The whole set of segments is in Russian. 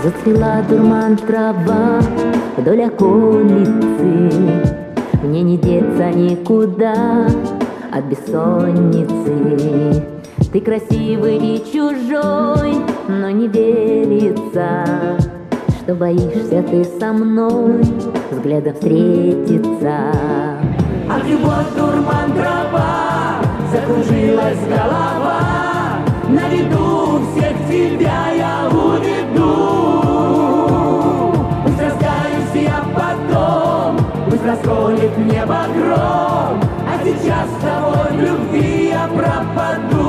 Зацвела дурман трава вдоль околицы, мне не деться никуда от бессонницы. Ты красивый и чужой, но не верится, что боишься ты со мной взглядом встретиться. А любовь дурман трава, закружилась голова, на виду всех тебя я уведу. Пусть раскаюсь я потом, пусть расколет небо гром, а сейчас с тобой в любви я пропаду.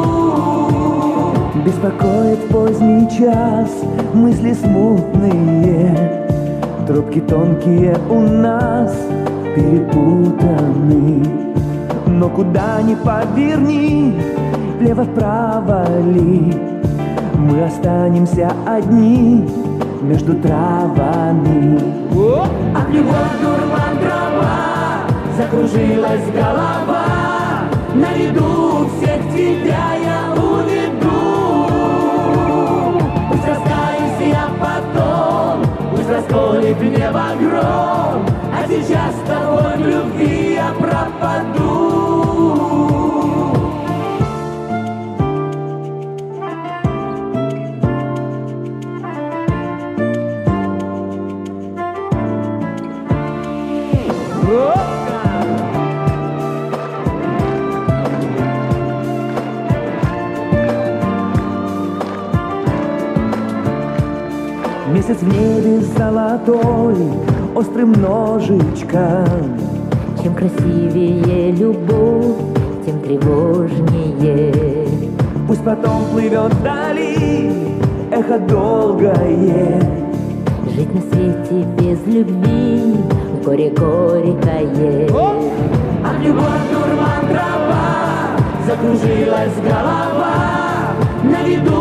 Беспокоит поздний час, мысли смутные, тропки тонкие у нас перепутаны. Но куда ни поверни, влево-вправо ли, мы останемся одни между травами. От любовь дурман трава, закружилась голова, на виду всех тебя я уведу. Пусть раскаюсь я потом, пусть расколет небо гром, а сейчас с тобой в любви я пропаду. Месяц в небе золотой, острым ножичком. Чем красивее любовь, тем тревожнее. Пусть потом плывет вдали эхо долгое. Жить на свете без любви горе горькое. От любовь дурман трава, закружилась голова, на виду